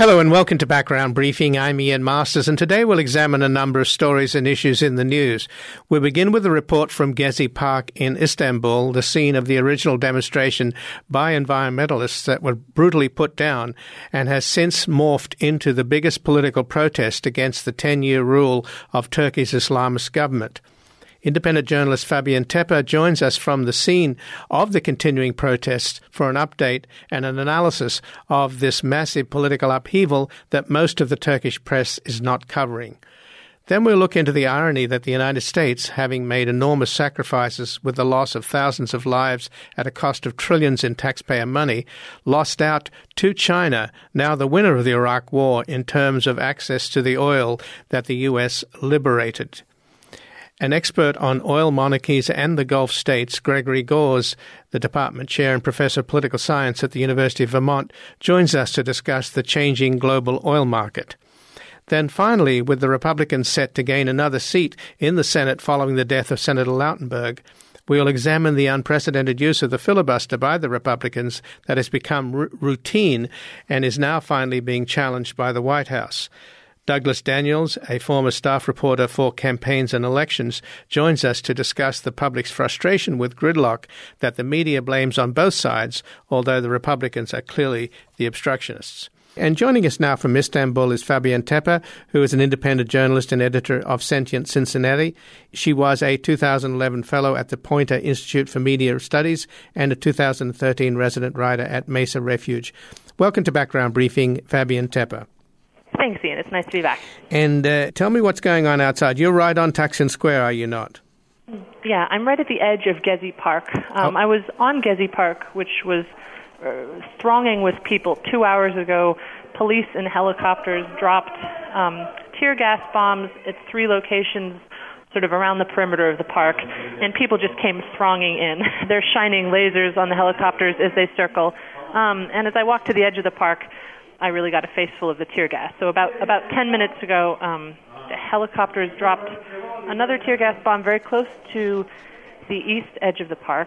Hello and welcome to Background Briefing. I'm Ian Masters, and today we'll examine a number of stories and issues in the news. We'll begin with a report from Gezi Park in Istanbul, the scene of the original demonstration by environmentalists that were brutally put down and has since morphed into the biggest political protest against the 10-year rule of Turkey's Islamist government. Independent journalist Fabian Tepper joins us from the scene of the continuing protests for an update and an analysis of this massive political upheaval that most of the Turkish press is not covering. Then we'll look into the irony that the United States, having made enormous sacrifices with the loss of thousands of lives at a cost of trillions in taxpayer money, lost out to China, now the winner of the Iraq War, in terms of access to the oil that the U.S. liberated. An expert on oil monarchies and the Gulf states, Gregory Gause, the department chair and professor of political science at the University of Vermont, joins us to discuss the changing global oil market. Then finally, with the Republicans set to gain another seat in the Senate following the death of Senator Lautenberg, we will examine the unprecedented use of the filibuster by the Republicans that has become routine and is now finally being challenged by the White House. Douglas Daniels, a former staff reporter for Campaigns and Elections, joins us to discuss the public's frustration with gridlock that the media blames on both sides, although the Republicans are clearly the obstructionists. And joining us now from Istanbul is Fabian Tepper, who is an independent journalist and editor of Sentient Cincinnati. She was a 2011 fellow at the Poynter Institute for Media Studies and a 2013 resident writer at Mesa Refuge. Welcome to Background Briefing, Fabian Tepper. Thanks, Ian. It's nice to be back. And tell me what's going on outside. You're right on Taksim Square, are you not? Yeah, I'm right at the edge of Gezi Park. I was on Gezi Park, which was thronging with people. 2 hours ago, police and helicopters dropped tear gas bombs at 3 locations sort of around the perimeter of the park, and people just came thronging in. They're shining lasers on the helicopters as they circle. And as I walked to the edge of the park, I really got a face full of the tear gas. So about 10 minutes ago, the helicopters dropped another tear gas bomb very close to the east edge of the park.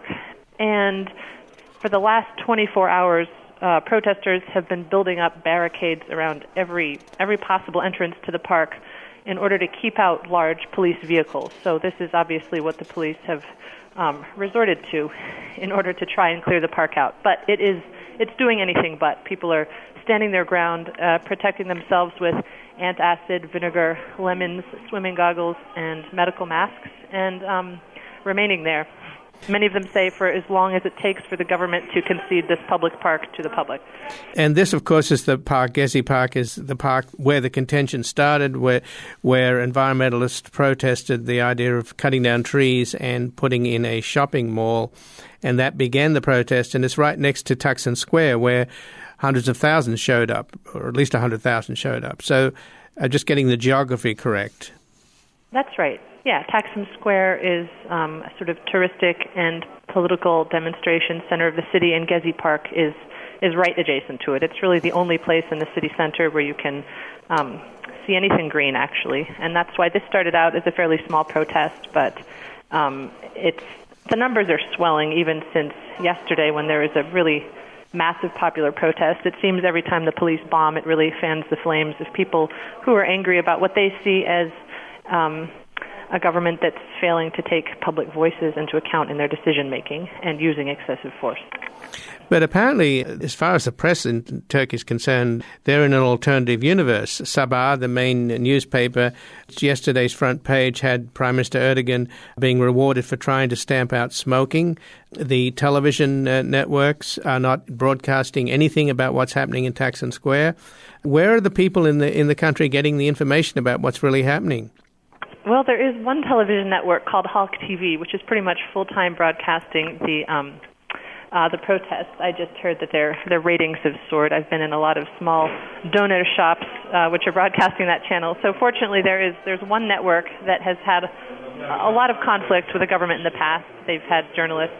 And for the last 24 hours, protesters have been building up barricades around every possible entrance to the park in order to keep out large police vehicles. So this is obviously what the police have resorted to in order to try and clear the park out. But it's doing anything but. People are standing their ground, protecting themselves with antacid, vinegar, lemons, swimming goggles, and medical masks, and remaining there. Many of them say for as long as it takes for the government to concede this public park to the public. And this, of course, is the park. Gezi Park is the park where the contention started, where environmentalists protested the idea of cutting down trees and putting in a shopping mall. And that began the protest. And it's right next to Taksim Square, where hundreds of thousands showed up, or at least 100,000 showed up. So just getting the geography correct. That's right. Yeah, Taksim Square is a sort of touristic and political demonstration center of the city, and Gezi Park is right adjacent to it. It's really the only place in the city center where you can see anything green, actually. And that's why this started out as a fairly small protest, but the numbers are swelling even since yesterday when there was a really massive popular protest. It seems every time the police bomb, it really fans the flames of people who are angry about what they see as a government that's failing to take public voices into account in their decision-making and using excessive force. But apparently, as far as the press in Turkey is concerned, they're in an alternative universe. Sabah, the main newspaper, yesterday's front page had Prime Minister Erdogan being rewarded for trying to stamp out smoking. The television networks are not broadcasting anything about what's happening in Taksim Square. Where are the people in the country getting the information about what's really happening? Well, there is one television network called Halk TV, which is pretty much full-time broadcasting the protests. I just heard that their ratings have soared. I've been in a lot of small donor shops which are broadcasting that channel. So fortunately, there's one network that has had a lot of conflict with the government in the past. They've had journalists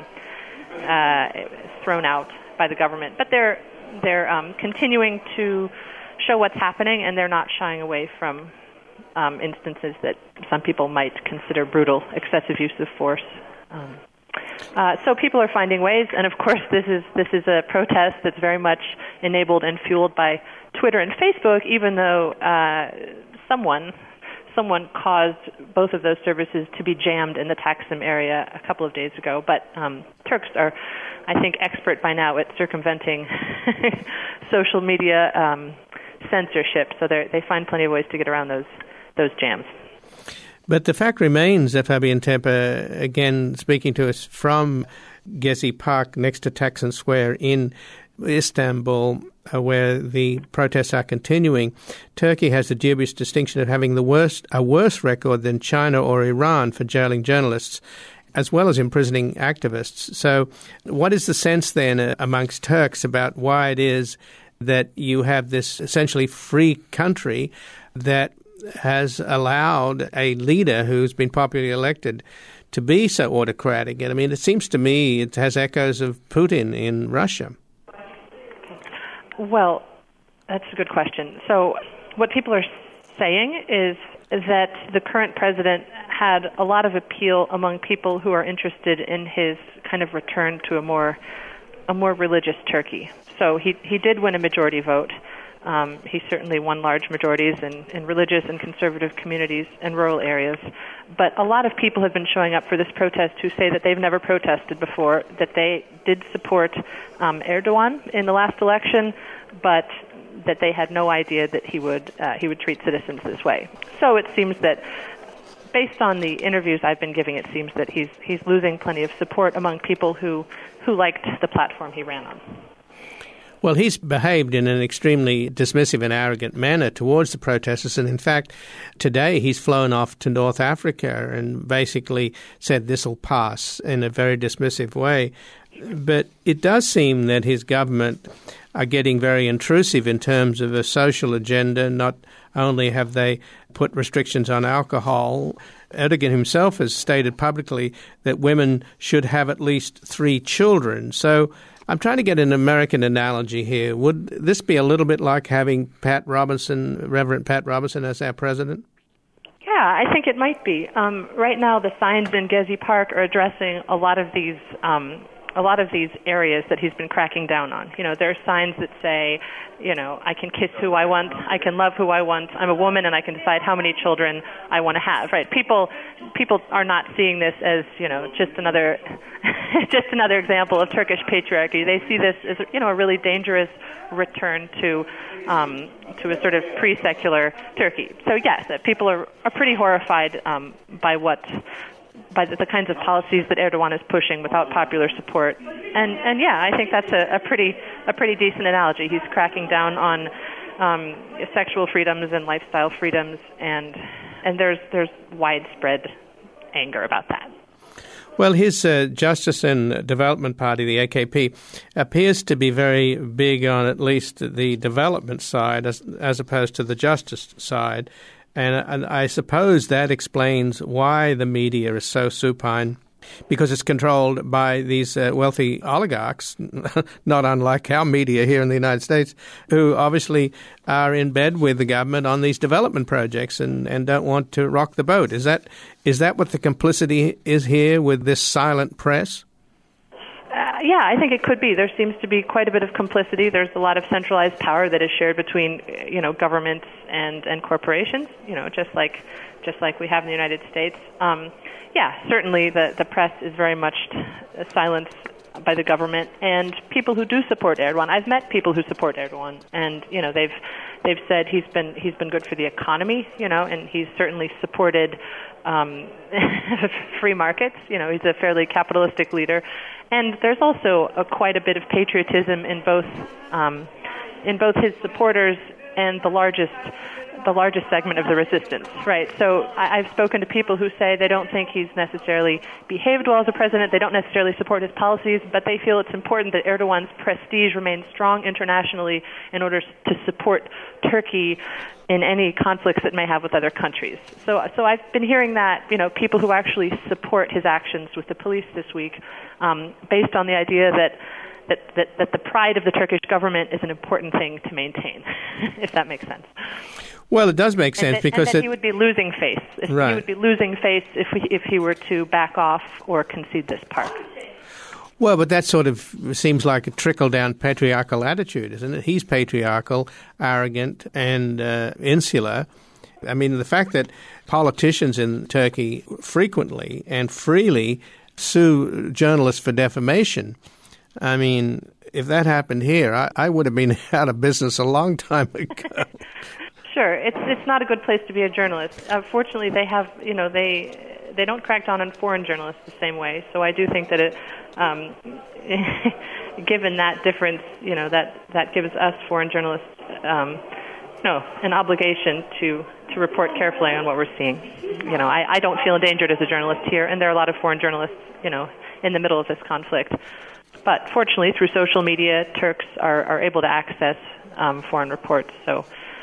thrown out by the government, but they're continuing to show what's happening, and they're not shying away from instances that some people might consider brutal, excessive use of force. So people are finding ways, and of course this is a protest that's very much enabled and fueled by Twitter and Facebook, even though someone caused both of those services to be jammed in the Taksim area a couple of days ago. But Turks are, I think, expert by now at circumventing social media censorship, so they find plenty of ways to get around those jams. But the fact remains that Fabian Temper, again speaking to us from Gezi Park next to Taksim Square in Istanbul, where the protests are continuing, Turkey has the dubious distinction of having a worse record than China or Iran for jailing journalists, as well as imprisoning activists. So what is the sense then amongst Turks about why it is that you have this essentially free country that has allowed a leader who's been popularly elected to be so autocratic? And I mean, it seems to me it has echoes of Putin in Russia. Well, that's a good question. So what people are saying is that the current president had a lot of appeal among people who are interested in his kind of return to a more religious Turkey. So he did win a majority vote. He certainly won large majorities in religious and conservative communities and rural areas. But a lot of people have been showing up for this protest who say that they've never protested before, that they did support Erdogan in the last election, but that they had no idea that he would treat citizens this way. So it seems that, based on the interviews I've been giving, it seems that he's losing plenty of support among people who liked the platform he ran on. Well, he's behaved in an extremely dismissive and arrogant manner towards the protesters. And in fact, today he's flown off to North Africa and basically said this will pass in a very dismissive way. But it does seem that his government are getting very intrusive in terms of a social agenda. Not only have they put restrictions on alcohol, Erdogan himself has stated publicly that women should have at least 3 children. So I'm trying to get an American analogy here. Would this be a little bit like having Reverend Pat Robertson as our president? Yeah, I think it might be. Right now, the signs in Gezi Park are addressing a lot of these areas that he's been cracking down on. You know, there are signs that say, you know, I can kiss who I want, I can love who I want, I'm a woman and I can decide how many children I want to have, right? People are not seeing this as, you know, just another example of Turkish patriarchy. They see this as, you know, a really dangerous return to a sort of pre-secular Turkey. So yes, people are pretty horrified by the kinds of policies that Erdogan is pushing without popular support. And yeah, I think that's a pretty decent analogy. He's cracking down on sexual freedoms and lifestyle freedoms, and there's widespread anger about that. Well, his Justice and Development Party, the AKP, appears to be very big on at least the development side as opposed to the justice side. And I suppose that explains why the media is so supine, because it's controlled by these wealthy oligarchs, not unlike our media here in the United States, who obviously are in bed with the government on these development projects and don't want to rock the boat. Is that what the complicity is here with this silent press? Yeah, I think it could be. There seems to be quite a bit of complicity. There's a lot of centralized power that is shared between, you know, governments and corporations, you know, just like we have in the United States. Yeah, certainly the press is very much silenced by the government, and people who do support Erdogan. I've met people who support Erdogan, and you know they've said he's been good for the economy, you know, and he's certainly supported free markets. You know, he's a fairly capitalistic leader, and there's also quite a bit of patriotism in both his supporters and the largest segment of the resistance, right? So I've spoken to people who say they don't think he's necessarily behaved well as a president. They don't necessarily support his policies, but they feel it's important that Erdogan's prestige remains strong internationally in order to support Turkey in any conflicts it may have with other countries. So I've been hearing that, you know, people who actually support his actions with the police this week, based on the idea that the pride of the Turkish government is an important thing to maintain, if that makes sense. Well, it does make sense because he would be losing face. Right. He would be losing face if he were to back off or concede this park. Well, but that sort of seems like a trickle-down patriarchal attitude, isn't it? He's patriarchal, arrogant, and insular. I mean, the fact that politicians in Turkey frequently and freely sue journalists for defamation, I mean, if that happened here, I would have been out of business a long time ago. Sure, it's not a good place to be a journalist. Fortunately, they have, they don't crack down on foreign journalists the same way. So I do think that it, given that difference, that gives us foreign journalists, an obligation to report carefully on what we're seeing. I don't feel endangered as a journalist here, and there are a lot of foreign journalists, in the middle of this conflict. But fortunately, through social media, Turks are able to access foreign reports. So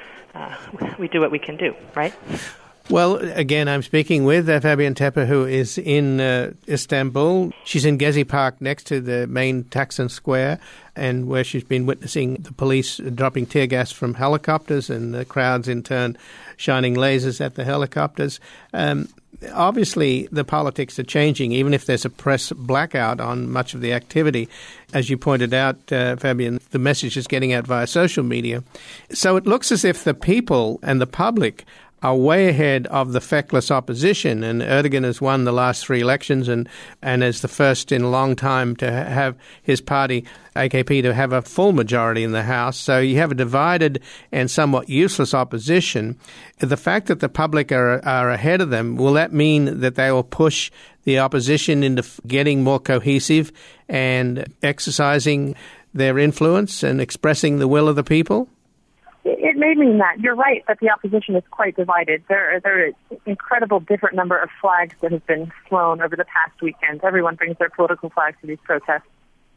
we do what we can do, right? Well, again, I'm speaking with Fabian Tepe, who is in Istanbul. She's in Gezi Park next to the main Taksim Square, and where she's been witnessing the police dropping tear gas from helicopters and the crowds in turn shining lasers at the helicopters. Obviously, the politics are changing, even if there's a press blackout on much of the activity. As you pointed out, Fabian, the message is getting out via social media. So it looks as if the people and the public are way ahead of the feckless opposition, and Erdogan has won the last 3 elections and is the first in a long time to have his party, AKP, to have a full majority in the House. So you have a divided and somewhat useless opposition. The fact that the public are ahead of them, will that mean that they will push the opposition into getting more cohesive and exercising their influence and expressing the will of the people? It may mean that. You're right that the opposition is quite divided. There are an incredible different number of flags that have been flown over the past weekend. Everyone brings their political flags to these protests.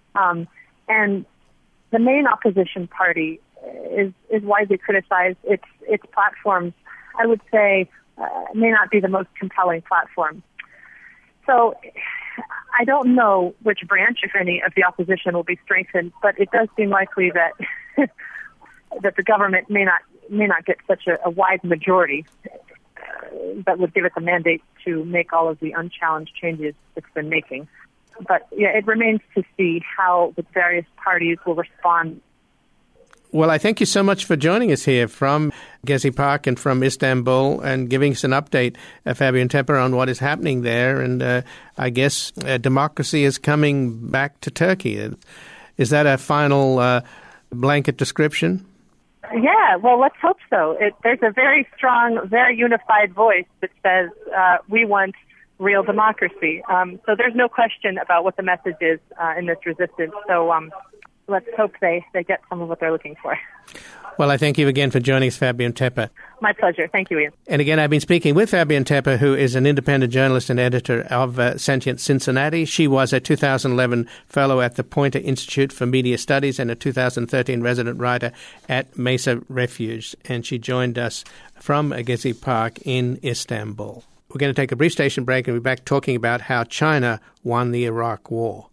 And the main opposition party is widely criticized. Its platforms, I would say, may not be the most compelling platform. So I don't know which branch, if any, of the opposition will be strengthened, but it does seem likely that that the government may not get such a wide majority that would give it the mandate to make all of the unchallenged changes it's been making. But yeah, it remains to see how the various parties will respond. Well, I thank you so much for joining us here from Gezi Park and from Istanbul and giving us an update, Fabian Tepe, on what is happening there. And I guess democracy is coming back to Turkey. Is that a final blanket description? Yeah, well, let's hope so. There's a very strong, very unified voice that says we want real democracy. So there's no question about what the message is in this resistance. So let's hope they get some of what they're looking for. Well, I thank you again for joining us, Fabian Tepe. My pleasure. Thank you, Ian. And again, I've been speaking with Fabian Tepe, who is an independent journalist and editor of Sentient Cincinnati. She was a 2011 fellow at the Poynter Institute for Media Studies and a 2013 resident writer at Mesa Refuge. And she joined us from Gezi Park in Istanbul. We're going to take a brief station break and we'll be back talking about how China won the Iraq War.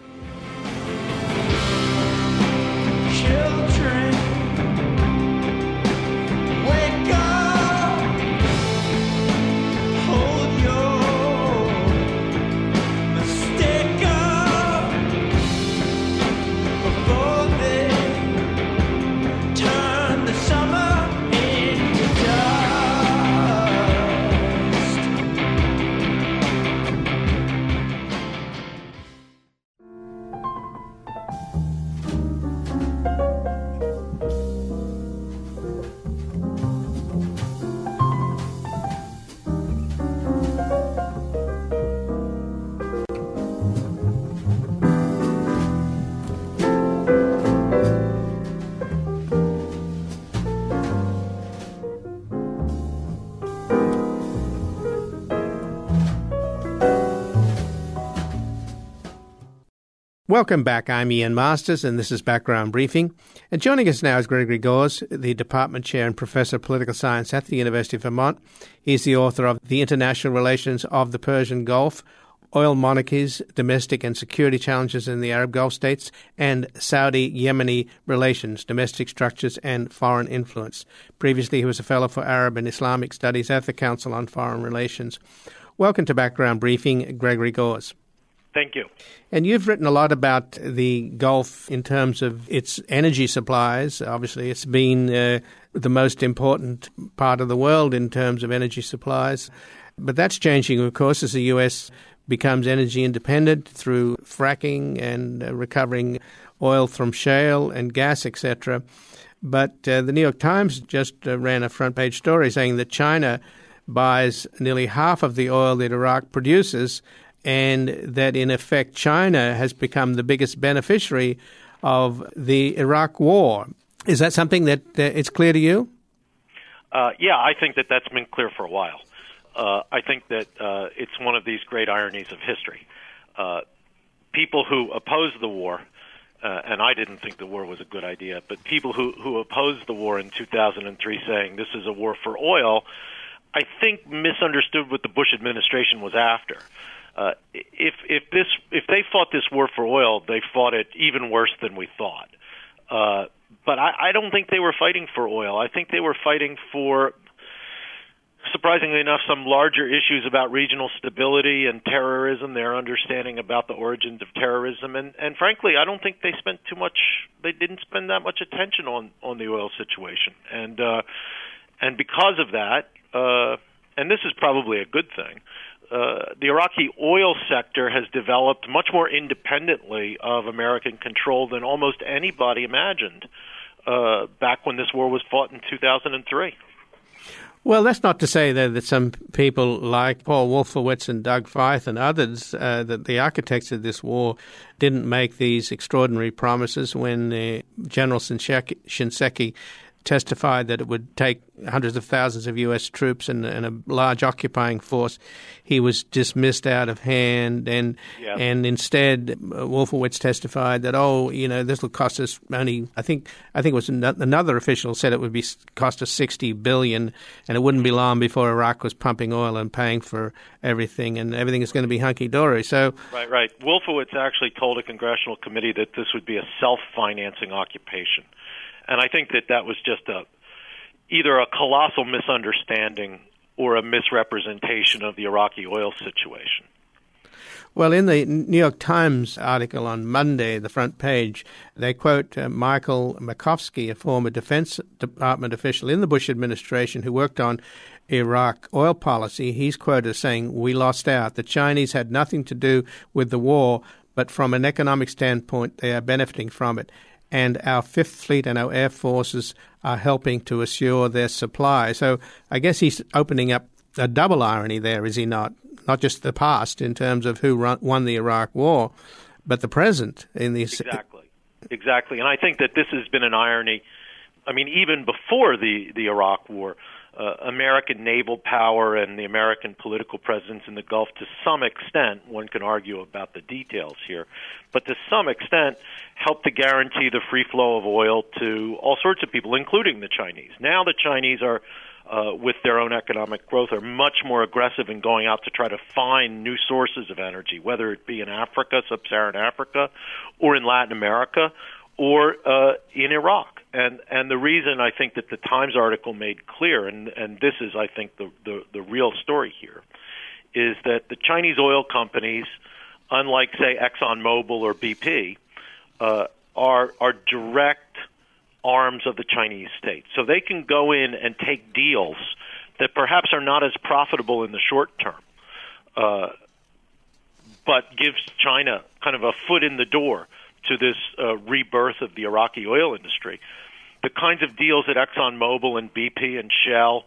Welcome back. I'm Ian Masters, and this is Background Briefing. And joining us now is Gregory Gause, the Department Chair and Professor of Political Science at the University of Vermont. He's the author of The International Relations of the Persian Gulf, Oil Monarchies, Domestic and Security Challenges in the Arab Gulf States, and Saudi-Yemeni Relations, Domestic Structures and Foreign Influence. Previously, he was a Fellow for Arab and Islamic Studies at the Council on Foreign Relations. Welcome to Background Briefing, Gregory Gause. Thank you. And you've written a lot about the Gulf in terms of its energy supplies. Obviously, it's been the most important part of the world in terms of energy supplies. But that's changing, of course, as the U.S. becomes energy independent through fracking and recovering oil from shale and gas, etc. But the New York Times just ran a front-page story saying that China buys nearly half of the oil that Iraq produces, and that, in effect, China has become the biggest beneficiary of the Iraq war. Is that something that it's clear to you? Yeah, I think that that's been clear for a while. I think that it's one of these great ironies of history. People who opposed the war, and I didn't think the war was a good idea, but people who opposed the war in 2003 saying this is a war for oil, I think misunderstood what the Bush administration was after. If they fought this war for oil, they fought it even worse than we thought. But I don't think they were fighting for oil. I think they were fighting for, surprisingly enough, some larger issues about regional stability and terrorism, their understanding about the origins of terrorism, and frankly, I don't think they didn't spend that much attention on the oil situation. And because of that, and this is probably a good thing, the Iraqi oil sector has developed much more independently of American control than almost anybody imagined back when this war was fought in 2003. Well, that's not to say that some people like Paul Wolfowitz and Doug Feith and others, that the architects of this war, didn't make these extraordinary promises when General Shinseki testified that it would take hundreds of thousands of U.S. troops and a large occupying force. He was dismissed out of hand, and instead Wolfowitz testified that, this will cost us only, I think it was another official said it would cost us $60 billion, and it wouldn't be long before Iraq was pumping oil and paying for everything, and everything is going to be hunky-dory. So, Right. Wolfowitz actually told a congressional committee that this would be a self-financing occupation. And I think that was just either a colossal misunderstanding or a misrepresentation of the Iraqi oil situation. Well, in the New York Times article on Monday, the front page, they quote Michael Makovsky, a former Defense Department official in the Bush administration who worked on Iraq oil policy. He's quoted as saying, "We lost out. The Chinese had nothing to do with the war, but from an economic standpoint, they are benefiting from it. And our Fifth Fleet and our Air Forces are helping to assure their supply." So I guess he's opening up a double irony there, is he not? Not just the past in terms of who won the Iraq War, but the present in these. Exactly. And I think that this has been an irony. I mean, even before the Iraq War, American naval power and the American political presence in the Gulf, to some extent, one can argue about the details here, but to some extent helped to guarantee the free flow of oil to all sorts of people, including the Chinese. Now the Chinese are, with their own economic growth, are much more aggressive in going out to try to find new sources of energy, whether it be in Africa, sub-Saharan Africa, or in Latin America, or in Iraq. And the reason I think that the Times article made clear, and this is, I think, the real story here, is that the Chinese oil companies, unlike, say, ExxonMobil or BP, are direct arms of the Chinese state. So they can go in and take deals that perhaps are not as profitable in the short term, but gives China kind of a foot in the door to this rebirth of the Iraqi oil industry. The kinds of deals that ExxonMobil and BP and Shell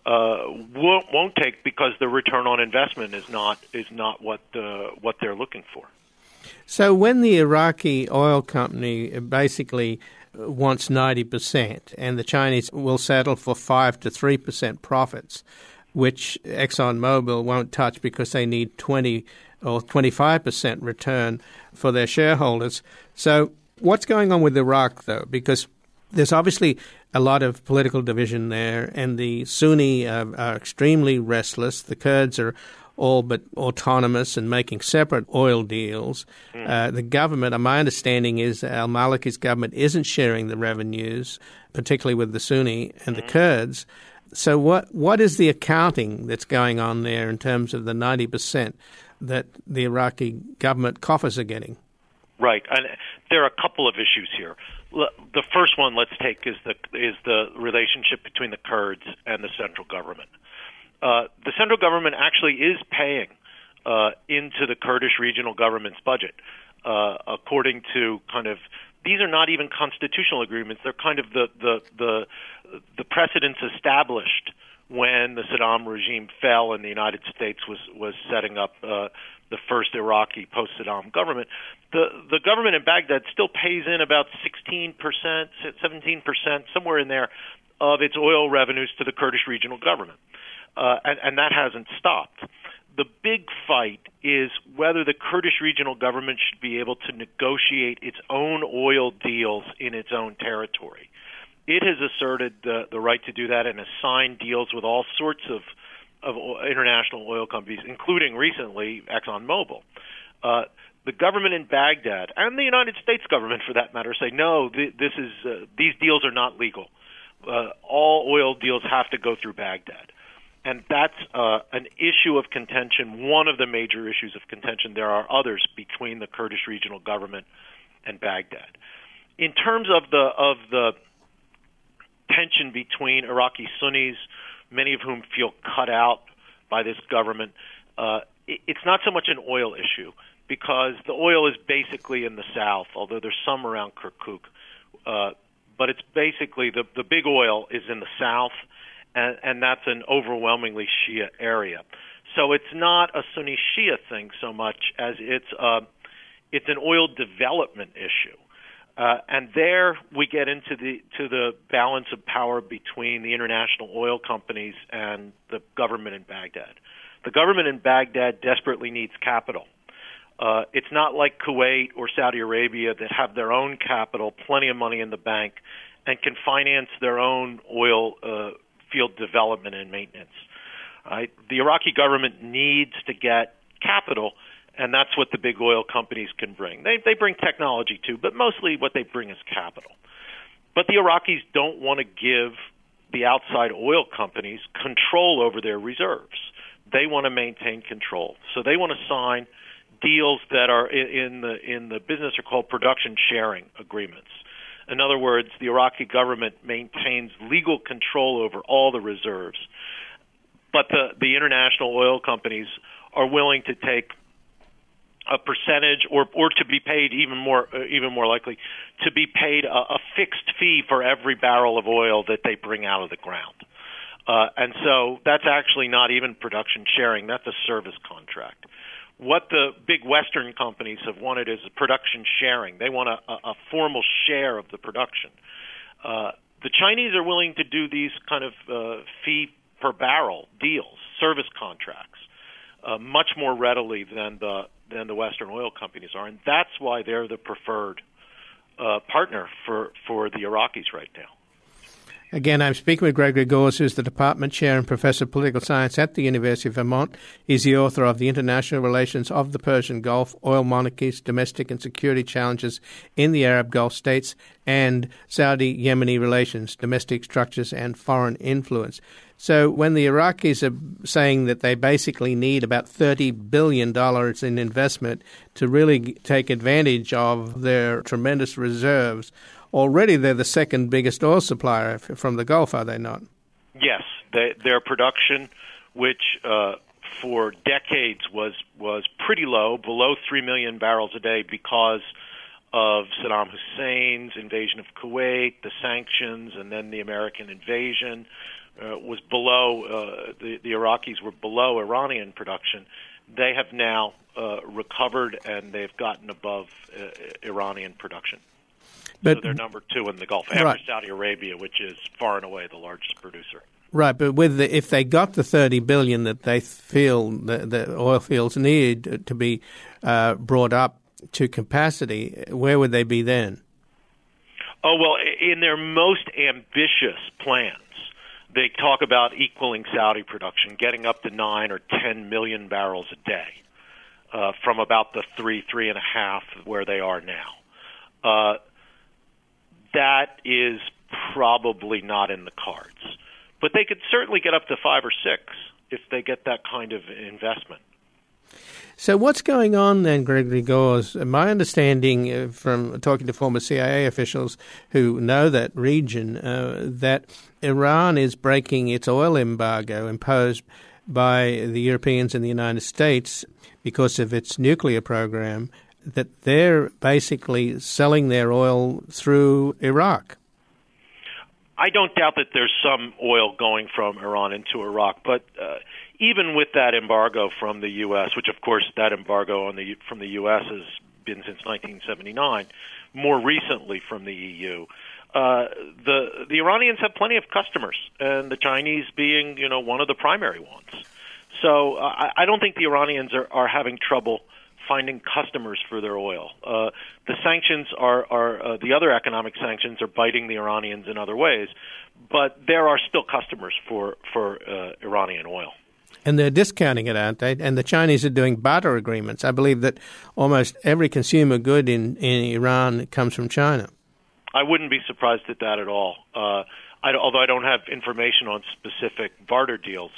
won't take, because the return on investment is not what they're looking for. So when the Iraqi oil company basically wants 90%, and the Chinese will settle for 5 to 3% profits, which ExxonMobil won't touch because they need 20 or 25% return for their shareholders. So what's going on with Iraq, though? Because there's obviously a lot of political division there, and the Sunni are extremely restless. The Kurds are all but autonomous and making separate oil deals. The government, my understanding is al-Maliki's government isn't sharing the revenues, particularly with the Sunni and the Kurds. So what is the accounting that's going on there in terms of the 90% that the Iraqi government coffers are getting? Right, and there are a couple of issues here. The first one, let's take, is the relationship between the Kurds and the central government. The central government actually is paying into the Kurdish regional government's budget, according to these are not even constitutional agreements. They're kind of the precedents established when the Saddam regime fell and the United States was setting up the first Iraqi post-Saddam government. The government in Baghdad still pays in about 16%, 17%, somewhere in there, of its oil revenues to the Kurdish regional government. And that hasn't stopped. The big fight is whether the Kurdish regional government should be able to negotiate its own oil deals in its own territory. It has asserted the right to do that and has signed deals with all sorts of international oil companies, including recently ExxonMobil. The government in Baghdad and the United States government, for that matter, say no. These deals are not legal. All oil deals have to go through Baghdad. And that's an issue of contention, one of the major issues of contention. There are others between the Kurdish regional government and Baghdad. In terms of the tension between Iraqi Sunnis, many of whom feel cut out by this government, it's not so much an oil issue because the oil is basically in the south, although there's some around Kirkuk. But it's basically the big oil is in the south, and that's an overwhelmingly Shia area. So it's not a Sunni Shia thing so much as it's an oil development issue. And there we get into the balance of power between the international oil companies and the government in Baghdad. The government in Baghdad desperately needs capital. It's not like Kuwait or Saudi Arabia that have their own capital, plenty of money in the bank, and can finance their own oil field development and maintenance. Right? The Iraqi government needs to get capital, and that's what the big oil companies can bring. They bring technology too, but mostly what they bring is capital. But the Iraqis don't want to give the outside oil companies control over their reserves. They want to maintain control. So they want to sign deals that are in the business are called production sharing agreements. In other words, the Iraqi government maintains legal control over all the reserves, but the international oil companies are willing to take a percentage, or to be paid even more likely, to be paid a fixed fee for every barrel of oil that they bring out of the ground. And so that's actually not even production sharing; that's a service contract. What the big Western companies have wanted is production sharing. They want a formal share of the production. The Chinese are willing to do these kind of fee per barrel deals, service contracts, much more readily than the Western oil companies are, and that's why they're the preferred partner for the Iraqis right now. Again, I'm speaking with Gregory Gause, who's the Department Chair and Professor of Political Science at the University of Vermont. He's the author of The International Relations of the Persian Gulf, Oil Monarchies, Domestic and Security Challenges in the Arab Gulf States, and Saudi-Yemeni Relations, Domestic Structures and Foreign Influence. So when the Iraqis are saying that they basically need about $30 billion in investment to really take advantage of their tremendous reserves, already they're the second biggest oil supplier from the Gulf, are they not? Yes. Their production, which for decades was pretty low, below 3 million barrels a day because of Saddam Hussein's invasion of Kuwait, the sanctions, and then the American invasion, was below, the Iraqis were below Iranian production. They have now recovered, and they've gotten above Iranian production. So they're number two in the Gulf, after Saudi Arabia, which is far and away the largest producer. Right, but if they got the $30 billion that they feel the oil fields need to be brought up to capacity, where would they be then? Oh, well, in their most ambitious plans, they talk about equaling Saudi production, getting up to 9 or 10 million barrels a day from about the 3.5 where they are now. That is probably not in the cards But they could certainly get up to 5 or 6 if they get that kind of investment. So what's going on then, Gregory Gause? My understanding from talking to former CIA officials who know that region, that Iran is breaking its oil embargo imposed by the Europeans and the United States because of its nuclear program, that they're basically selling their oil through Iraq. I don't doubt that there's some oil going from Iran into Iraq, but even with that embargo from the U.S., which of course that embargo from the U.S. has been since 1979, more recently from the EU, the Iranians have plenty of customers, and the Chinese being one of the primary ones. So I don't think the Iranians are having trouble finding customers for their oil. The sanctions are the other economic sanctions are biting the Iranians in other ways, but there are still customers for Iranian oil. And they're discounting it, aren't they? And the Chinese are doing barter agreements. I believe that almost every consumer good in Iran comes from China. I wouldn't be surprised at that at all. Although I don't have information on specific barter deals.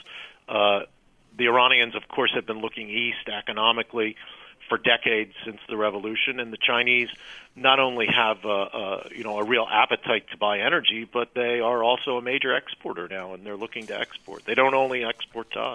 The Iranians, of course, have been looking east economically for decades since the revolution, and the Chinese not only have a real appetite to buy energy, but they are also a major exporter now, and they're looking to export. They don't only export to us.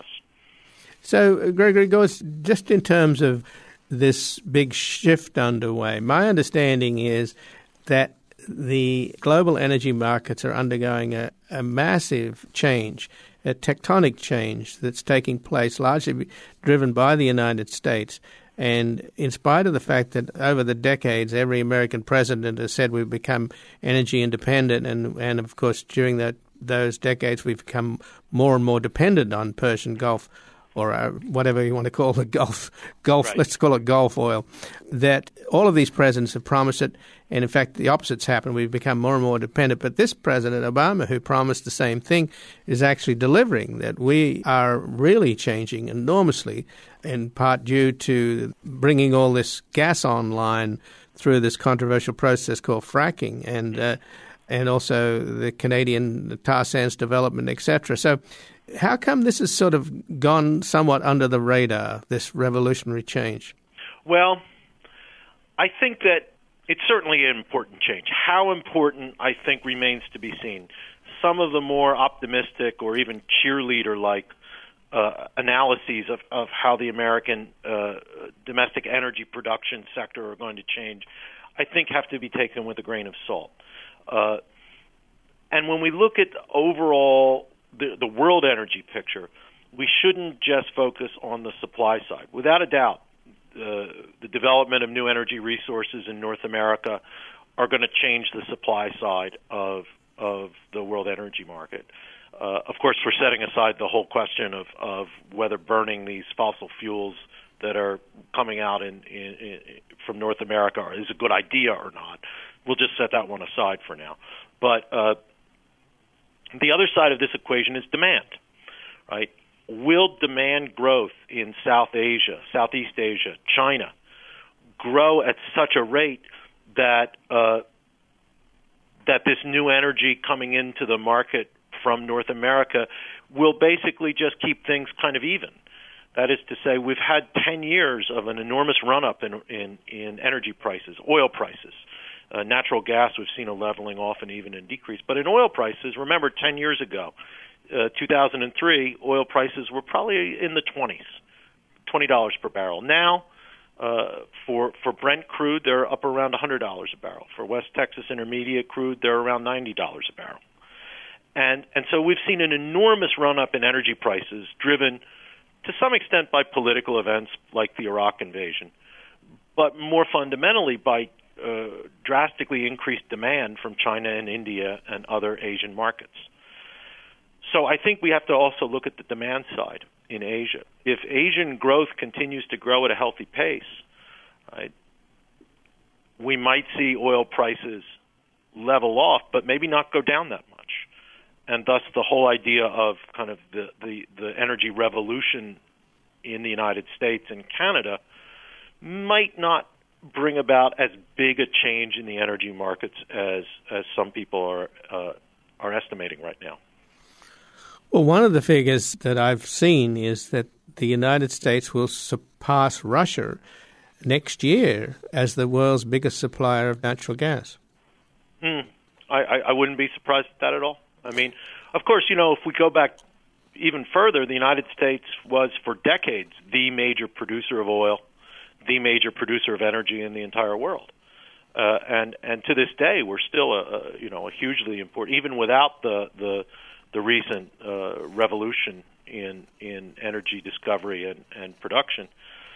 So, Gregory Gause, just in terms of this big shift underway, my understanding is that the global energy markets are undergoing a massive change, a tectonic change that's taking place, largely driven by the United States. And in spite of the fact that over the decades, every American president has said we've become energy independent, and of course, during those decades, we've become more and more dependent on Persian Gulf or whatever you want to call the Gulf, right. Let's call it Gulf oil, that all of these presidents have promised it, and in fact the opposite's happened. We've become more and more dependent. But this President Obama, who promised the same thing, is actually delivering, that we are really changing enormously, in part due to bringing all this gas online through this controversial process called fracking, and also the Canadian tar sands development, etc. So how come this has sort of gone somewhat under the radar, this revolutionary change? Well, I think that it's certainly an important change. How important, I think, remains to be seen. Some of the more optimistic or even cheerleader-like analyses of how the American domestic energy production sector are going to change, I think have to be taken with a grain of salt. And when we look at overall the world energy picture, we shouldn't just focus on the supply side. Without a doubt, the development of new energy resources in North America are going to change the supply side of the world energy market. Of course, we're setting aside the whole question of whether burning these fossil fuels that are coming out from North America is a good idea or not. We'll just set that one aside for now. But the other side of this equation is demand, right? Will demand growth in South Asia, Southeast Asia, China grow at such a rate that this new energy coming into the market from North America will basically just keep things kind of even? That is to say, we've had 10 years of an enormous run-up in energy prices, oil prices. Natural gas, we've seen a leveling off and even a decrease. But in oil prices, remember 10 years ago, 2003, oil prices were probably in the 20s, $20 per barrel. Now, for Brent crude, they're up around $100 a barrel. For West Texas Intermediate crude, they're around $90 a barrel. And so we've seen an enormous run-up in energy prices driven to some extent by political events like the Iraq invasion, but more fundamentally by drastically increased demand from China and India and other Asian markets. So I think we have to also look at the demand side in Asia. If Asian growth continues to grow at a healthy pace, right, we might see oil prices level off, but maybe not go down that much. And thus the whole idea of kind of the energy revolution in the United States and Canada might not bring about as big a change in the energy markets as some people are estimating right now. Well, one of the figures that I've seen is that the United States will surpass Russia next year as the world's biggest supplier of natural gas. I wouldn't be surprised at that at all. I mean, of course, if we go back even further, the United States was for decades the major producer of oil, the major producer of energy in the entire world. And to this day, we're still a hugely important, even without the recent revolution in energy discovery and production.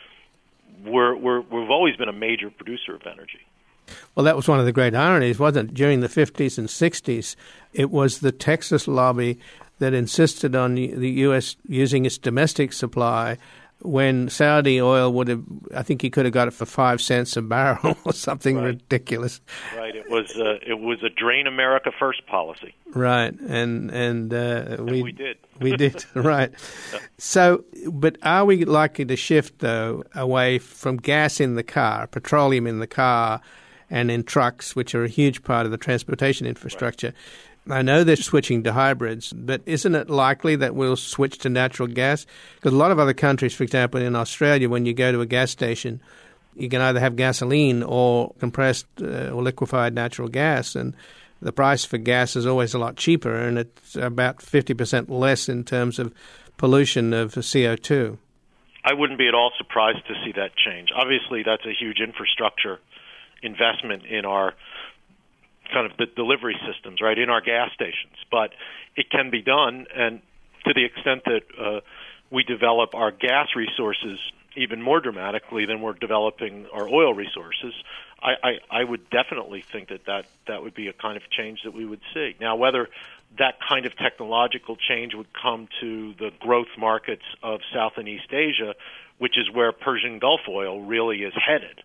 We've always been a major producer of energy. Well, that was one of the great ironies, wasn't it? During the 50s and 60s, it was the Texas lobby that insisted on the U.S. using its domestic supply when Saudi oil would have, I think you could have got it for 5 cents a barrel or something ridiculous. Right. It was a drain America first policy. Right. And we did. We did. Right. So, but are we likely to shift, though, away from gas in the car, petroleum in the car and in trucks, which are a huge part of the transportation infrastructure? Right. I know they're switching to hybrids, but isn't it likely that we'll switch to natural gas? Because a lot of other countries, for example, in Australia, when you go to a gas station, you can either have gasoline or compressed or liquefied natural gas, and the price for gas is always a lot cheaper, and it's about 50% less in terms of pollution of CO2. I wouldn't be at all surprised to see that change. Obviously, that's a huge infrastructure investment in our kind of the delivery systems, right, in our gas stations. But it can be done, and to the extent that we develop our gas resources even more dramatically than we're developing our oil resources, I would definitely think that would be a kind of change that we would see. Now, whether that kind of technological change would come to the growth markets of South and East Asia, which is where Persian Gulf oil really is headed,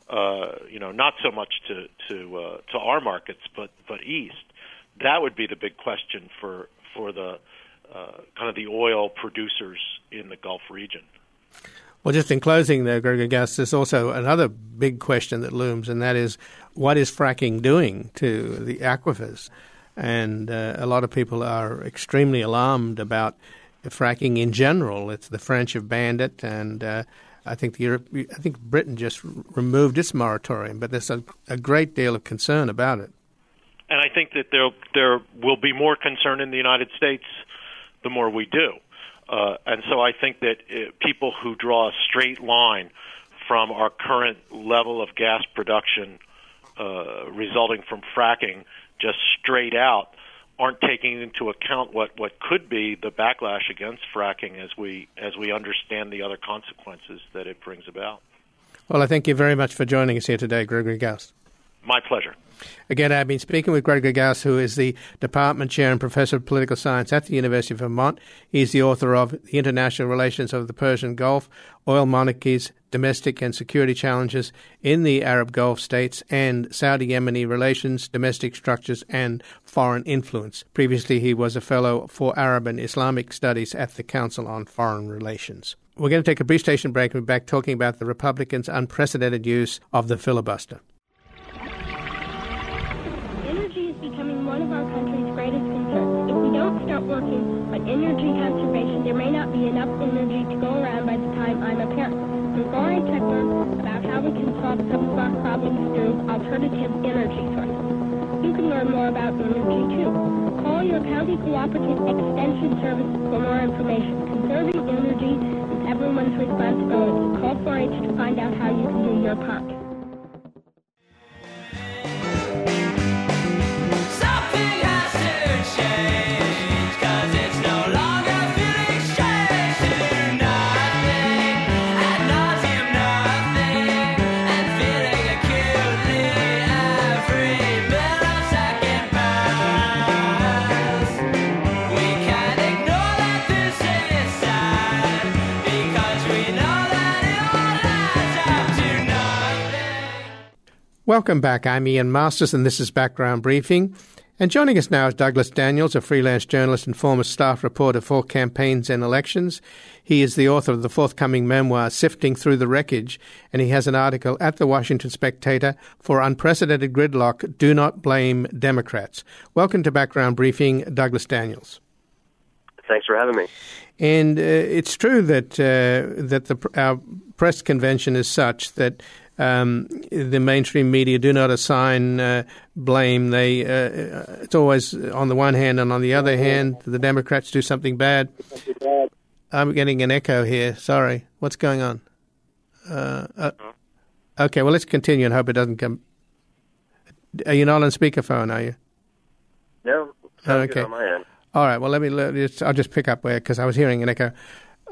not so much to our markets, but east. That would be the big question for the kind of the oil producers in the Gulf region. Well, just in closing there, Gregor Gast, there's also another big question that looms, and that is, what is fracking doing to the aquifers? And a lot of people are extremely alarmed about fracking in general. It's the French have banned it, and I think Britain just removed its moratorium, but there's a great deal of concern about it. And I think that there will be more concern in the United States the more we do. And so I think that people who draw a straight line from our current level of gas production resulting from fracking just straight out aren't taking into account what could be the backlash against fracking as we understand the other consequences that it brings about. Well, I thank you very much for joining us here today, Gregory Gast. My pleasure. Again, I've been speaking with Gregory Gast, who is the Department Chair and Professor of Political Science at the University of Vermont. He's the author of The International Relations of the Persian Gulf, Oil Monarchies, Domestic and Security Challenges in the Arab Gulf States, and Saudi-Yemeni Relations, Domestic Structures and Foreign Influence. Previously, he was a Fellow for Arab and Islamic Studies at the Council on Foreign Relations. We're going to take a brief station break and be back talking about the Republicans' unprecedented use of the filibuster. One of our country's greatest concerns. If we don't start working on energy conservation, there may not be enough energy to go around by the time I'm a parent. I'm Gloria Techler about how we can solve some of our problems through alternative energy sources. You can learn more about energy too. Call your county cooperative extension service for more information. Conserving energy is everyone's responsibility. Call 4-H to find out how you can do your part. Welcome back. I'm Ian Masters, and this is Background Briefing. And joining us now is Douglas Daniels, a freelance journalist and former staff reporter for Campaigns and Elections. He is the author of the forthcoming memoir, Sifting Through the Wreckage, and he has an article at the Washington Spectator for Unprecedented Gridlock, Do Not Blame Democrats. Welcome to Background Briefing, Douglas Daniels. Thanks for having me. And it's true that our press convention is such that the mainstream media do not assign blame. It's always on the one hand, and on the other hand, the Democrats do something bad. I'm getting an echo here. Sorry. What's going on? Okay, well, let's continue and hope it doesn't come. Are you not on speakerphone, are you? No. Sounds good on my end. All right, well, I'll just pick up where, because I was hearing an echo.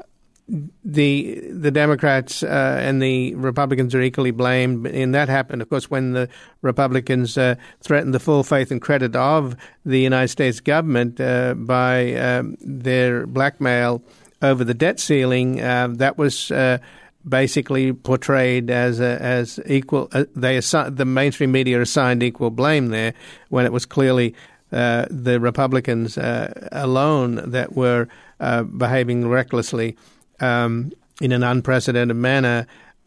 The Democrats and the Republicans are equally blamed, and that happened, of course, when the Republicans threatened the full faith and credit of the United States government by their blackmail over the debt ceiling. That was basically portrayed as equal. The mainstream media assigned equal blame there, when it was clearly the Republicans alone that were behaving recklessly in an unprecedented manner.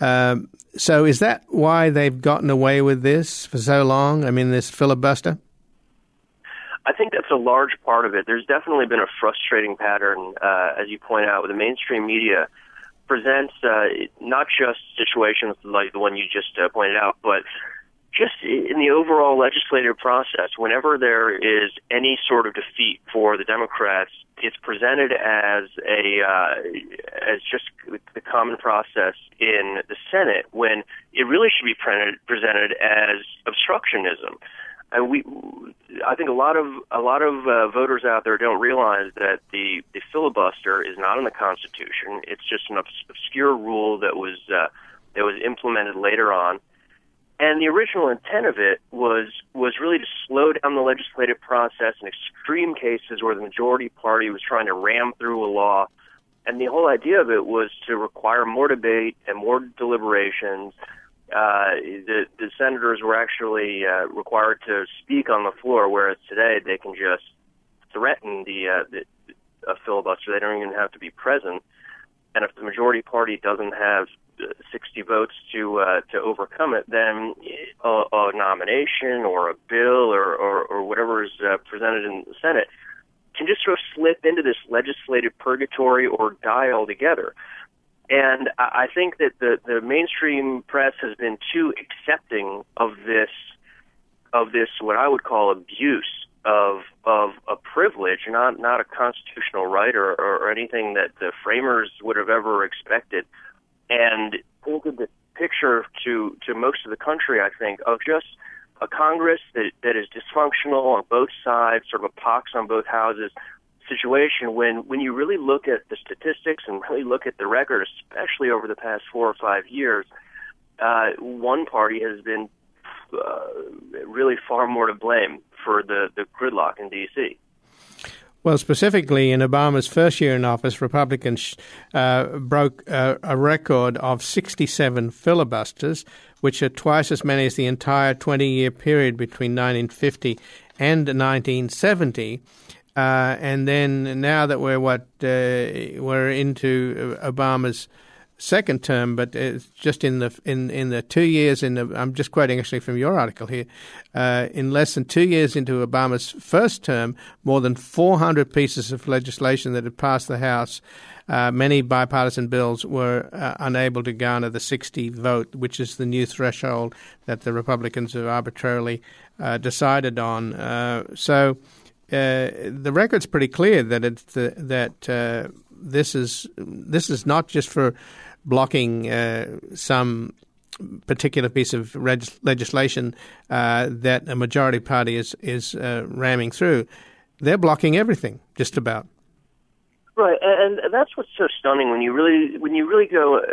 So is that why they've gotten away with this for so long? I mean, this filibuster? I think that's a large part of it. There's definitely been a frustrating pattern, as you point out, with the mainstream media presents not just situations like the one you just pointed out, but just in the overall legislative process. Whenever there is any sort of defeat for the Democrats, it's presented as just the common process in the Senate, when it really should be presented as obstructionism. And I think a lot of voters out there don't realize that the filibuster is not in the Constitution. It's just an obscure rule that was implemented later on. And the original intent of it was really to slow down the legislative process in extreme cases where the majority party was trying to ram through a law. And the whole idea of it was to require more debate and more deliberations. The senators were actually required to speak on the floor, whereas today they can just threaten a filibuster. They don't even have to be present. And if the majority party doesn't have 60 votes to overcome it, then a nomination or a bill or whatever is presented in the Senate can just sort of slip into this legislative purgatory or die altogether. And I think that the mainstream press has been too accepting of this what I would call abuse of a privilege, not a constitutional right or anything that the framers would have ever expected, and painted the picture to most of the country, I think, of just a Congress that is dysfunctional on both sides, sort of a pox on both houses situation. When you really look at the statistics and really look at the record, especially over the past 4 or 5 years, one party has been really far more to blame for the gridlock in D.C. Well, specifically in Obama's first year in office, Republicans broke a record of 67 filibusters, which are twice as many as the entire 20-year period between 1950 and 1970. And then now that we're into Obama's second term, but it's just in the 2 years I'm just quoting actually from your article here. In less than 2 years into Obama's first term, more than 400 pieces of legislation that had passed the House, many bipartisan bills, were unable to garner the 60 vote, which is the new threshold that the Republicans have arbitrarily decided on. So the record's pretty clear that this is not just for blocking some particular piece of legislation that a majority party is ramming through. They're blocking everything, just about. Right, and that's what's so stunning when you really go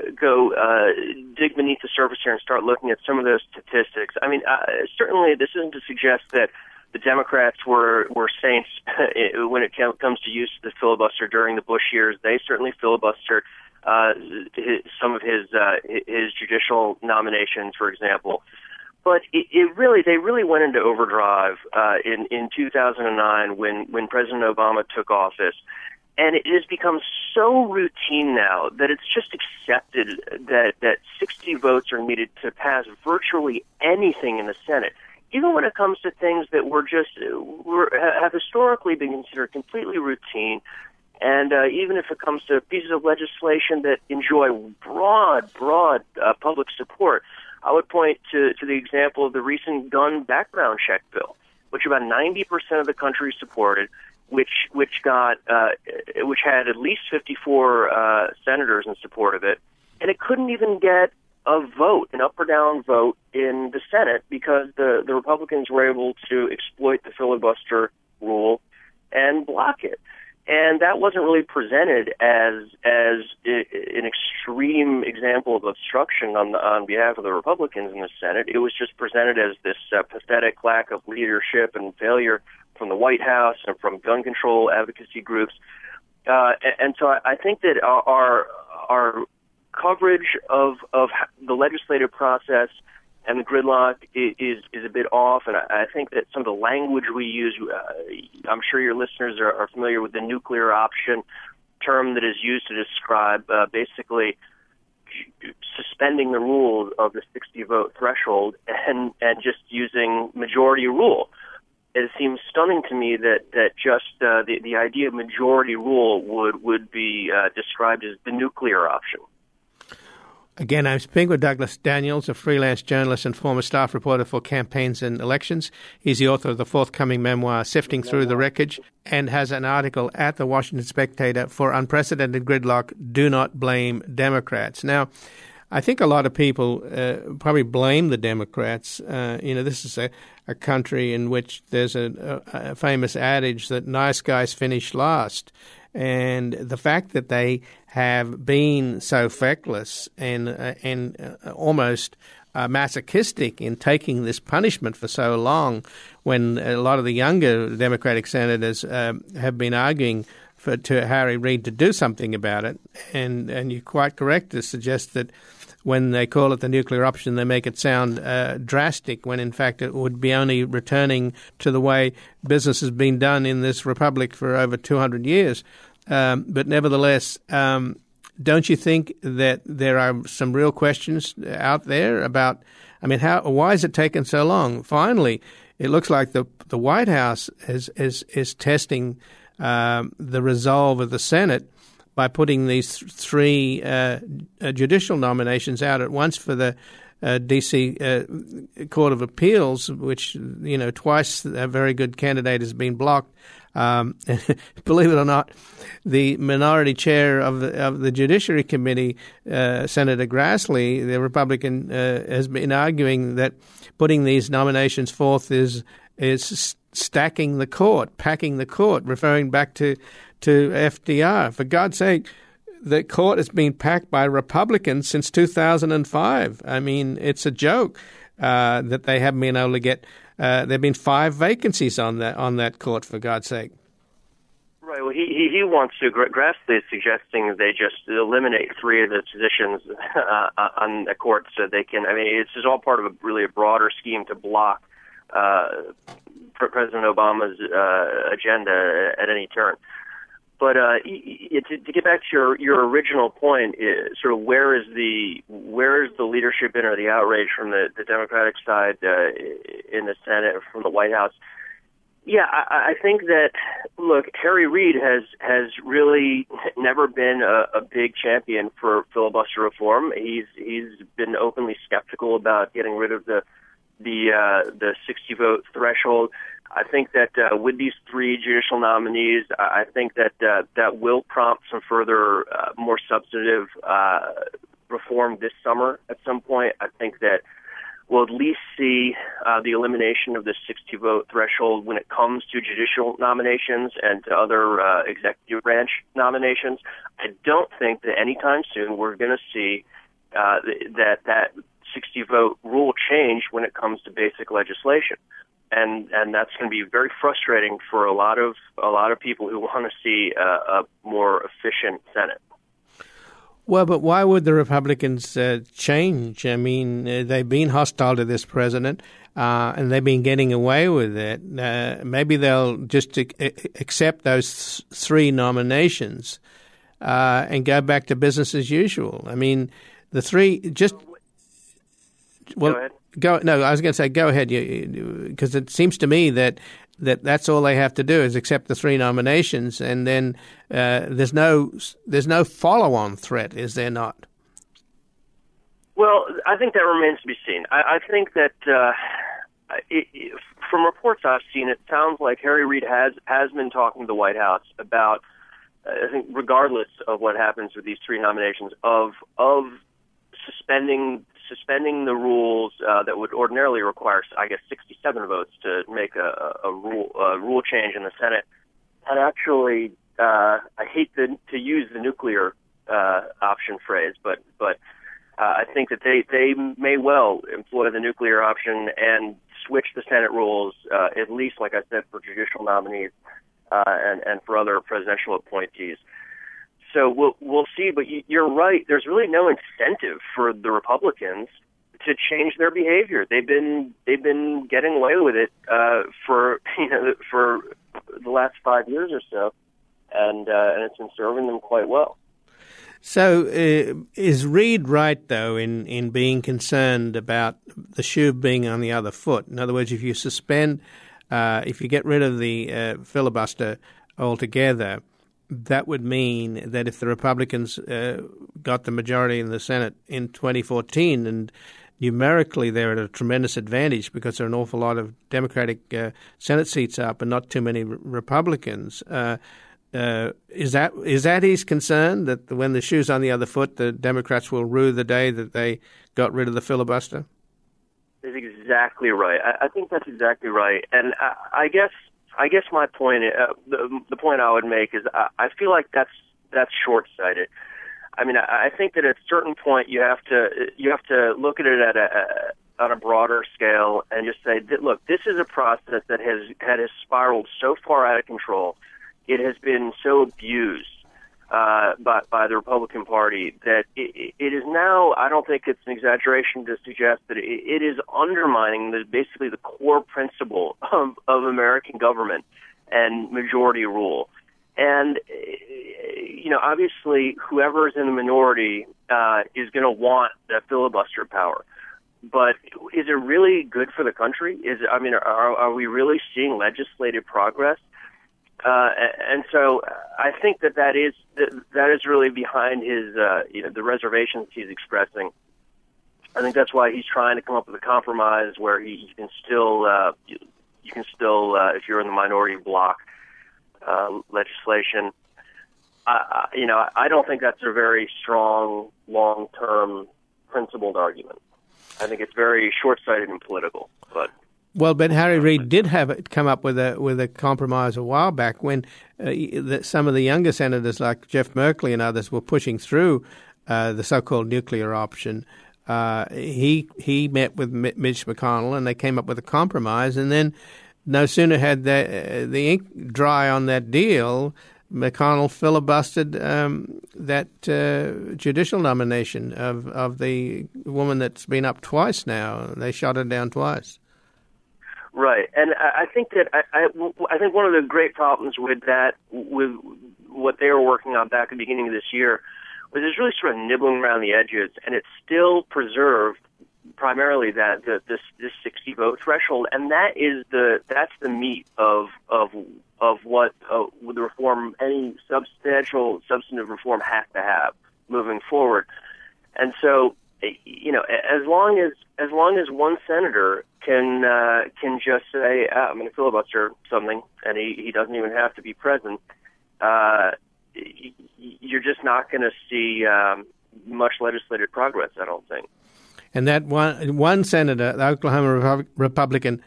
dig beneath the surface here and start looking at some of those statistics. I mean, certainly this isn't to suggest that the Democrats were saints when it comes to use of the filibuster during the Bush years. They certainly filibustered some of his judicial nominations, for example. But they really went into overdrive in 2009 when President Obama took office. And it has become so routine now that it's just accepted that 60 votes are needed to pass virtually anything in the Senate, even when it comes to things that have historically been considered completely routine. And even if it comes to pieces of legislation that enjoy broad public support, I would point to the example of the recent gun background check bill, which about 90% of the country supported, which had at least 54 senators in support of it, and it couldn't even get a vote, an up or down vote in the Senate, because the Republicans were able to exploit the filibuster rule and block it. And that wasn't really presented as an extreme example of obstruction on behalf of the Republicans in the Senate. It was just presented as this pathetic lack of leadership and failure from the White House and from gun control advocacy groups. And so I think that our coverage of the legislative process and the gridlock is a bit off, and I think that some of the language we use, I'm sure your listeners are familiar with the nuclear option term that is used to describe basically suspending the rule of the 60-vote threshold and just using majority rule. It seems stunning to me that just the idea of majority rule would be described as the nuclear option. Again, I'm speaking with Douglas Daniels, a freelance journalist and former staff reporter for Campaigns and Elections. He's the author of the forthcoming memoir, Sifting Through the Wreckage, and has an article at the Washington Spectator for Unprecedented Gridlock, Do Not Blame Democrats. Now, I think a lot of people probably blame the Democrats. This is a country in which there's a famous adage that nice guys finish last. And the fact that they have been so feckless and almost masochistic in taking this punishment for so long, when a lot of the younger Democratic senators have been arguing to Harry Reid to do something about it, and you're quite correct to suggest that when they call it the nuclear option, they make it sound drastic, when in fact it would be only returning to the way business has been done in this republic for over 200 years. But nevertheless, don't you think that there are some real questions out there about, why has it taken so long? Finally, it looks like the White House is testing the resolve of the Senate by putting these three judicial nominations out at once for the D.C. Court of Appeals, which, twice a very good candidate has been blocked. Believe it or not, the minority chair of the Judiciary Committee, Senator Grassley, the Republican, has been arguing that putting these nominations forth is stacking the court, packing the court, referring back to FDR. For God's sake, the court has been packed by Republicans since 2005. It's a joke that they haven't been able to get. There have been 5 vacancies on that court, for God's sake. Right. Well, he wants to. Grassley is suggesting they just eliminate 3 of the positions on the court so they can. This is all part of a broader scheme to block President Obama's agenda at any turn. But to get back to your original point, sort of where is the leadership in, or the outrage from the Democratic side in the Senate or from the White House? Yeah, I think that, look, Harry Reid has really never been a big champion for filibuster reform. He's been openly skeptical about getting rid of the 60-vote threshold. I think that with these 3 judicial nominees, I think that will prompt some further, more substantive reform this summer at some point. I think that we'll at least see the elimination of the 60-vote threshold when it comes to judicial nominations and to other executive branch nominations. I don't think that anytime soon we're going to see that 60-vote rule change when it comes to basic legislation. And that's going to be very frustrating for a lot of people who want to see a more efficient Senate. Well, but why would the Republicans change? They've been hostile to this president, and they've been getting away with it. Maybe they'll just accept those 3 nominations and go back to business as usual. The 3 just. Well, go ahead. I was going to say, go ahead, because it seems to me that that's all they have to do is accept the 3 nominations, and then there's no follow-on threat, is there not? Well, I think that remains to be seen. I think that from reports I've seen, it sounds like Harry Reid has been talking to the White House about, I think, regardless of what happens with these 3 nominations, of suspending the rules that would ordinarily require, I guess, 67 votes to make a rule change in the Senate. And actually, I hate to use the nuclear option phrase, but I think that they may well employ the nuclear option and switch the Senate rules, at least, like I said, for judicial nominees and for other presidential appointees. So we'll see, but you're right. There's really no incentive for the Republicans to change their behavior. They've been getting away with it for the last 5 years or so, and it's been serving them quite well. So is Reid right, though, in being concerned about the shoe being on the other foot? In other words, if you suspend, if you get rid of the filibuster altogether, that would mean that if the Republicans got the majority in the Senate in 2014, and numerically they're at a tremendous advantage because there are an awful lot of Democratic Senate seats up and not too many Republicans. Is that his concern, that when the shoe's on the other foot, the Democrats will rue the day that they got rid of the filibuster? That's exactly right. I think that's exactly right. And I guess my point, the point I would make is I feel like that's short-sighted. I mean, I think that at a certain point you have to look at it on a broader scale and just say, look, this is a process that has spiraled so far out of control. It has been so abused by the Republican Party that it is now, I don't think it's an exaggeration to suggest that it is undermining basically the core principle of American government and majority rule. And, obviously, whoever is in the minority is going to want that filibuster power. But is it really good for the country? Are we really seeing legislative progress? And so I think that is really behind his the reservations he's expressing. I think that's why he's trying to come up with a compromise where you can still if you're in the minority bloc legislation. I don't think that's a very strong long-term principled argument. I think it's very short-sighted and political, but. Well, but Harry Reid did come up with a compromise a while back when some of the younger senators like Jeff Merkley and others were pushing through the so-called nuclear option. He met with Mitch McConnell and they came up with a compromise. And then no sooner had the ink dry on that deal, McConnell filibustered that judicial nomination of the woman that's been up twice now. They shot her down twice. Right, and I think that I think one of the great problems with what they were working on back at the beginning of this year was it's really sort of nibbling around the edges, and it still preserved primarily this 60 vote threshold, and that's the meat of what the reform, any substantive reform has to have moving forward, and so. As long as one senator can just say, I'm going to filibuster something, and he doesn't even have to be present, you're just not going to see much legislative progress, I don't think. And that one senator, the Oklahoma Republican,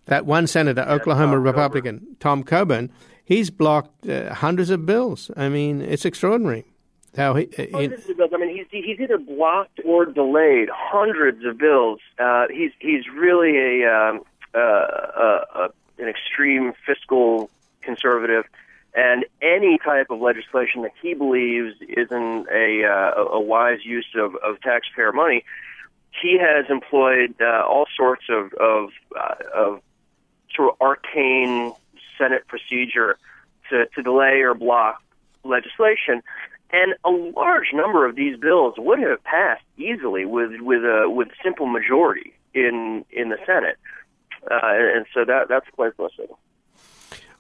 Tom Coburn, he's blocked hundreds of bills. I mean, it's extraordinary. Hundreds of bills. I mean, he's either blocked or delayed hundreds of bills. He's really an extreme fiscal conservative, and any type of legislation that he believes isn't a wise use of taxpayer money, he has employed all sorts of sort of arcane Senate procedure to delay or block legislation. And a large number of these bills would have passed easily with simple majority in the Senate, and so that's quite frustrating.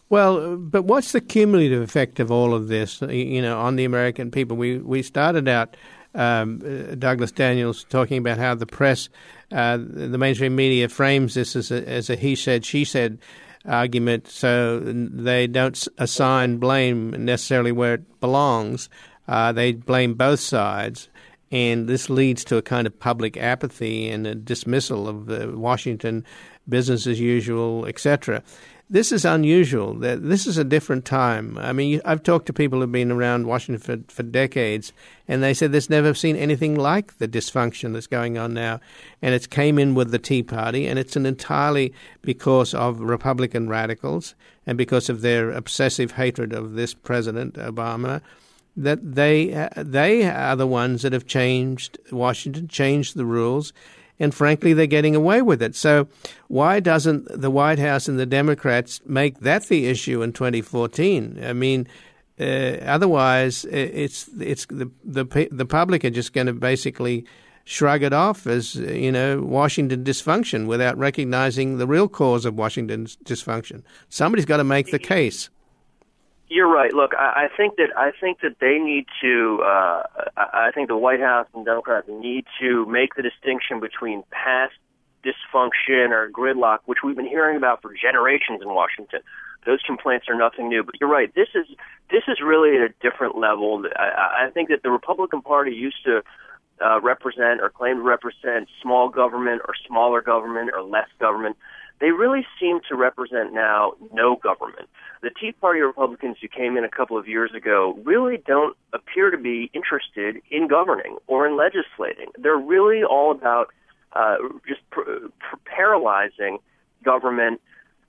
Well, but what's the cumulative effect of all of this, on the American people? We started out, Douglas Daniels, talking about how the press, the mainstream media frames this as a he said, she said argument, so they don't assign blame necessarily where it belongs. They blame both sides. And this leads to a kind of public apathy and a dismissal of Washington, business as usual, etc. This is unusual. This is a different time. I mean, I've talked to people who've been around Washington for decades, and they said they've never seen anything like the dysfunction that's going on now. And it's came in with the Tea Party, and it's entirely because of Republican radicals and because of their obsessive hatred of this President Obama, that they are the ones that have changed Washington, changed the rules, and frankly, they're getting away with it. So why doesn't the White House and the Democrats make that the issue in 2014? I mean, otherwise, it's the public are just going to basically shrug it off as, Washington dysfunction without recognizing the real cause of Washington's dysfunction. Somebody's got to make the case. You're right. Look, I think that they need to. I think the White House and Democrats need to make the distinction between past dysfunction or gridlock, which we've been hearing about for generations in Washington. Those complaints are nothing new. But you're right. This is really at a different level. I think that the Republican Party used to represent or claim to represent small government or smaller government or less government. They really seem to represent now no government. The Tea Party Republicans who came in a couple of years ago really don't appear to be interested in governing or in legislating. They're really all about just paralyzing government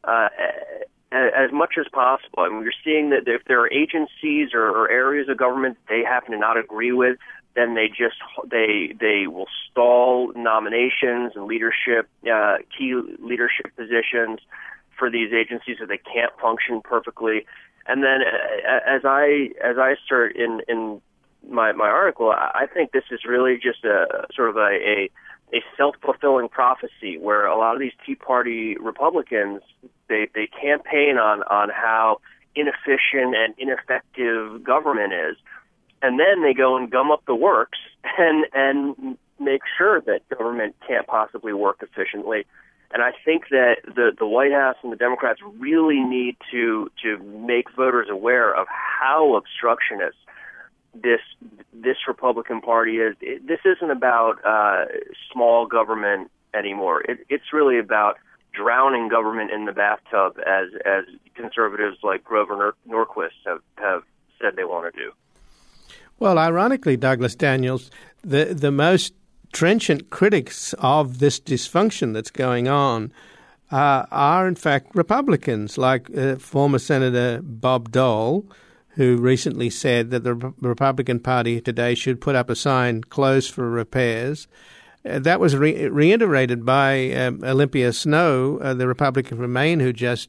as much as possible. I mean, you're seeing that if there are agencies or areas of government they happen to not agree with, then they will stall nominations and leadership, key leadership positions for these agencies so they can't function perfectly. And then, as I start in my article, I think this is really just a sort of a self-fulfilling prophecy where a lot of these Tea Party Republicans they campaign on how inefficient and ineffective government is. And then they go and gum up the works and make sure that government can't possibly work efficiently. And I think that the White House and the Democrats really need to make voters aware of how obstructionist this Republican Party is. This isn't about small government anymore. It's really about drowning government in the bathtub, as conservatives like Grover Norquist have said they want to do. Well, ironically, Douglas Daniels, the most trenchant critics of this dysfunction that's going on are, in fact, Republicans, like former Senator Bob Dole, who recently said that the Republican Party today should put up a sign, closed for repairs. That was reiterated by Olympia Snowe, the Republican from Maine, who just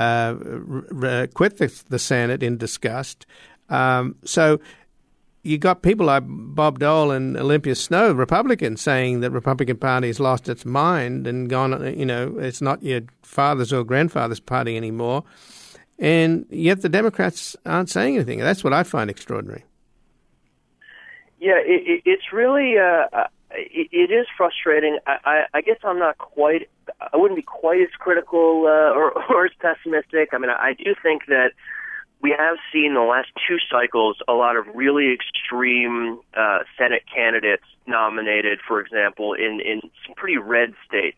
quit the Senate in disgust. So you got people like Bob Dole and Olympia Snowe, Republicans, saying that Republican Party has lost its mind and gone, it's not your father's or grandfather's party anymore. And yet the Democrats aren't saying anything. That's what I find extraordinary. Yeah, it's really, it is frustrating. I guess I wouldn't be quite as critical or as pessimistic. I mean, I do think that we have seen the last two cycles a lot of really extreme Senate candidates nominated, for example, in some pretty red states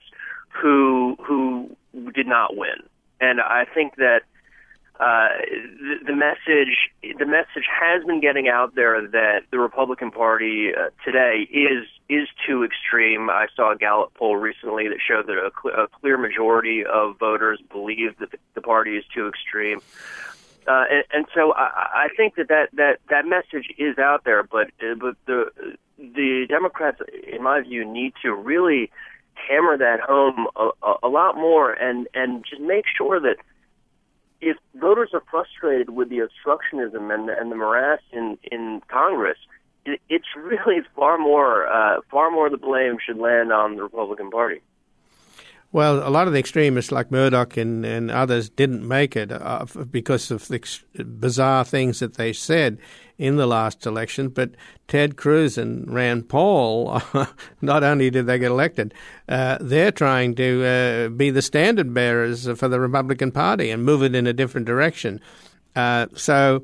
who did not win. And I think that the message has been getting out there that the Republican Party today is too extreme. I saw a Gallup poll recently that showed that a clear majority of voters believe that the party is too extreme. And so I think that message is out there, but the Democrats, in my view, need to really hammer that home a lot more and just make sure that if voters are frustrated with the obstructionism and the morass in Congress, it's really far more the blame should land on the Republican Party. Well, a lot of the extremists like Murdoch and others didn't make it because of the bizarre things that they said in the last election. But Ted Cruz and Rand Paul, not only did they get elected, they're trying to be the standard bearers for the Republican Party and move it in a different direction. It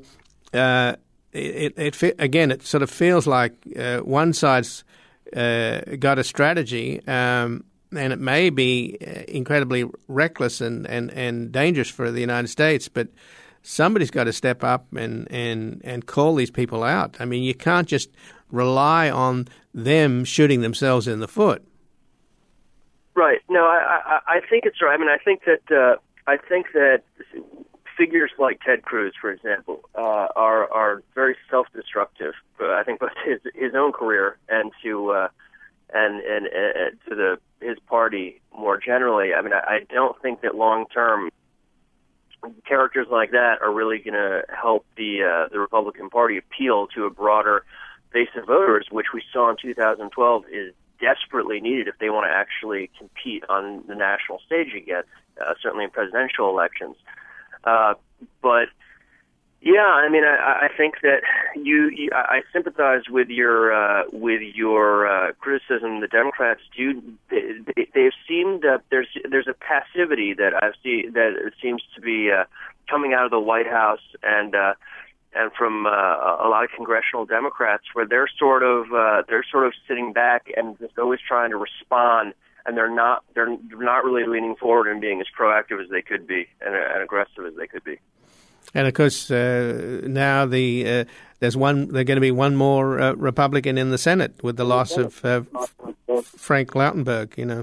sort of feels like one side's got a strategy, and it may be incredibly reckless and dangerous for the United States, but somebody's got to step up and call these people out. I mean, you can't just rely on them shooting themselves in the foot. Right. No, I think it's right. I mean, I think that figures like Ted Cruz, for example, are very self-destructive. I think both his own career and to his party more generally. I mean, I don't think that long term characters like that are really going to help the Republican Party appeal to a broader base of voters, which we saw in 2012 is desperately needed if they want to actually compete on the national stage again, certainly in presidential elections. But yeah, I mean, I think that I sympathize with your criticism. The Democrats do. They've seemed there's a passivity that that seems to be coming out of the White House and from a lot of congressional Democrats, where they're sort of sitting back and just always trying to respond, and they're not really leaning forward and being as proactive as they could be and aggressive as they could be. And of course, now there's going to be one more Republican in the Senate with the loss of Frank Lautenberg. You know,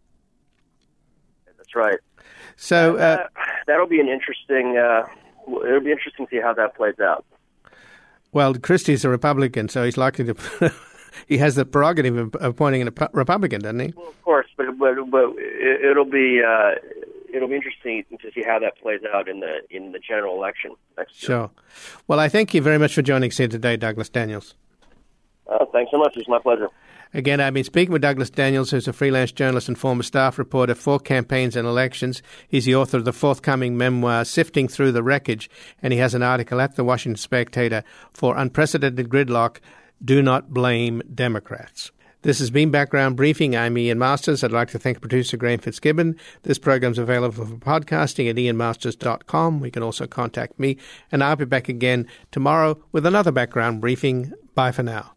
that's right. So that'll be an interesting. It'll be interesting to see how that plays out. Well, Christie's a Republican, so he's likely to. He has the prerogative of appointing a Republican, doesn't he? Well, of course, but it'll be interesting to see how that plays out in the general election next year. Sure. Well, I thank you very much for joining us here today, Douglas Daniels. Thanks so much. It's my pleasure. Again, I've been speaking with Douglas Daniels, who's a freelance journalist and former staff reporter for Campaigns and Elections. He's the author of the forthcoming memoir, Sifting Through the Wreckage, and he has an article at the Washington Spectator for Unprecedented Gridlock, Do Not Blame Democrats. This has been Background Briefing. I'm Ian Masters. I'd like to thank producer Graham Fitzgibbon. This program's available for podcasting at ianmasters.com. You can also contact me, and I'll be back again tomorrow with another Background Briefing. Bye for now.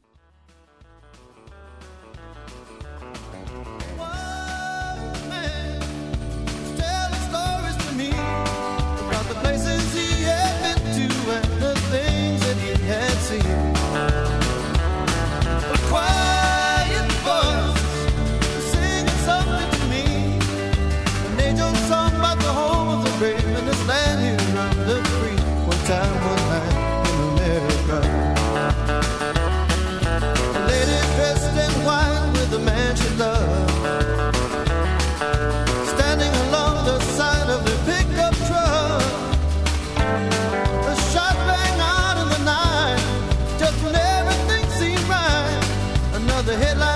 The headline